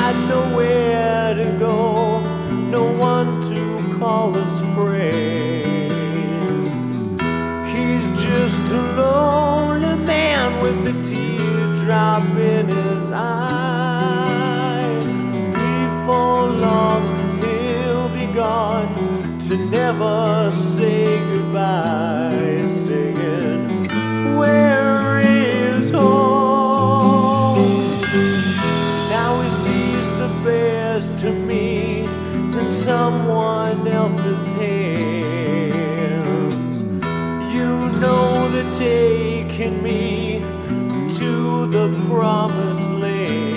had nowhere to go, no one to call his friend. He's just a lonely man with a teardrop in his eye. Before long he'll be gone to never say goodbye, singing, where is home? Now he sees the best to me in someone else's hands. You know they're taking me to the promised land.